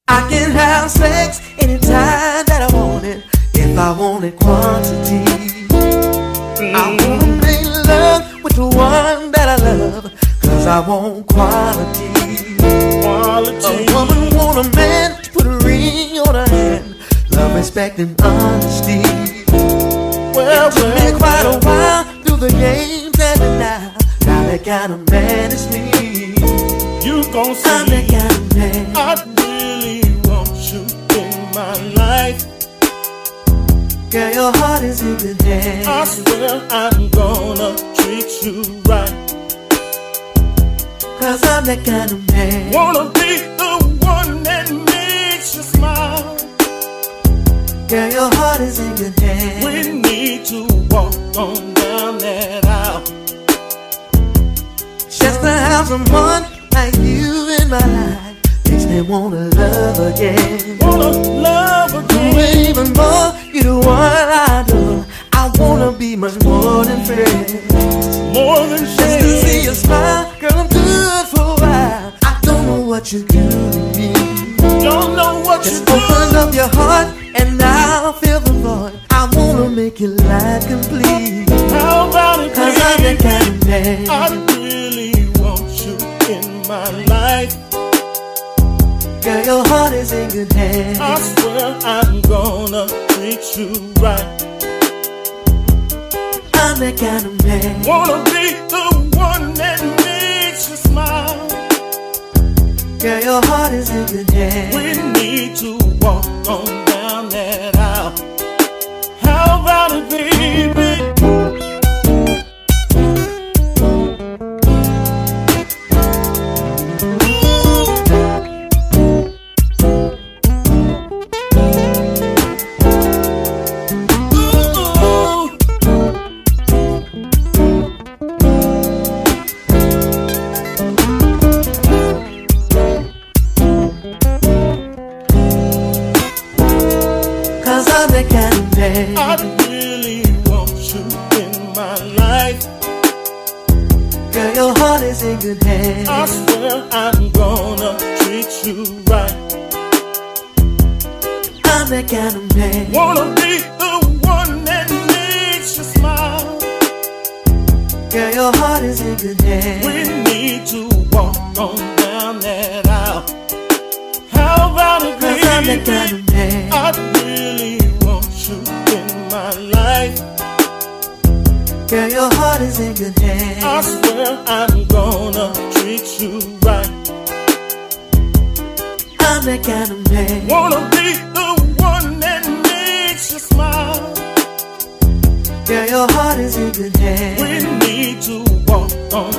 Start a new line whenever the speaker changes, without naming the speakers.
I can have sex anytime that I want it, if I want it quantity. I wanna make love with the one that I love, cause I want quality. A woman want a man to put a ring on her hand, love, respect, and honesty. Well, it took me quite a while through the games and the now that kind of man is me.
You gon' see
I'm that kind of man.
I really want you in my life.
Girl, your heart is in good hands.
I swear I'm gonna treat you right,
cause I'm that kind of man.
wanna be the one that makes you smile.
Girl, your heart is in good hands.
We need to walk on down that aisle.
Just to have someone like you in my life makes me wanna love again.
Wanna love again.
Even more, you the one I do. I wanna be much more than friends.
More than
Just to see you smile, girl, I'm good for a while. I don't know what you do to me.
Don't know what you
Just
do.
open up your heart and I'll fill the void. I wanna make your life complete.
How about it,
cause I'm that kind of man.
I really want you in my life.
Girl, your heart is in good hands.
I swear I'm gonna treat you right.
I'm that kind of man.
Wanna be the one that makes you smile.
Girl, your heart is in good hands.
We need to walk on down that aisle. How about it, baby? I really want you in my life.
Girl, your heart is in good hands.
I swear I'm gonna treat you right.
I'm that kind of man.
Wanna be the one that makes you smile.
Girl, your heart is in good hands.
We need to walk on down that aisle. How about it, baby?
'Cause I'm that kind of man.
I really want you in my life.
Girl, your heart is in good hands.
I swear I'm gonna treat you right.
I'm that kind of man.
Wanna be the one that makes you smile.
Girl, your heart is in good hands.
We need to walk on